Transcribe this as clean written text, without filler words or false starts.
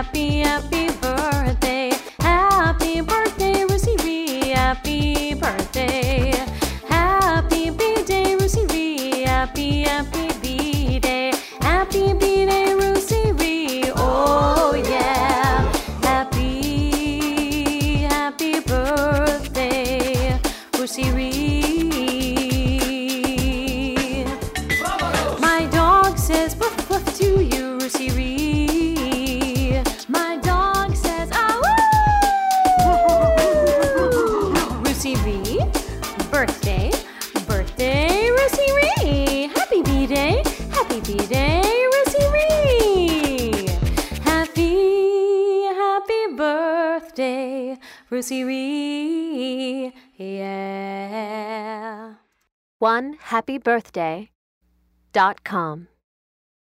happy, happy birthday. Happy birthday, Rosie Ree. Happy birthday. Happy B-Day, Rosie Ree. Happy, happy B-Day. Happy B-Day, Rosie Ree. Oh yeah. Happy, happy birthday, Rosie Ree. My dog says woof woof to you, Rosie Ree. My dog says ah woo. Rosie Ree, birthday, birthday, Rosie Ree. Happy B-Day, happy B-Day, Rosie Ree. Happy, happy birthday, Rosie Ree. Yeah. OneHappyBirthday.com